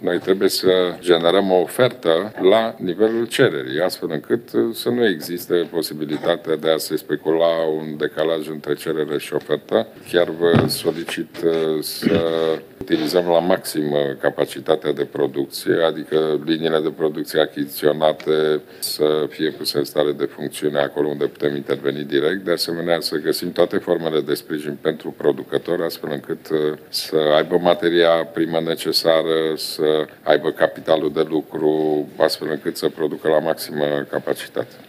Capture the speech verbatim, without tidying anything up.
Noi trebuie să generăm o ofertă la nivelul cererii, astfel încât să nu existe posibilitatea de a se specula un decalaj între cerere și ofertă. Chiar vă solicit să utilizăm la maxim capacitatea de producție, adică liniile de producție achiziționate să fie puse în stare de funcțiune acolo unde putem interveni direct. De asemenea, să găsim toate formele de sprijin pentru producători, astfel încât să aibă materia primă necesară, să aibă capitalul de lucru, astfel încât să producă la maximă capacitate.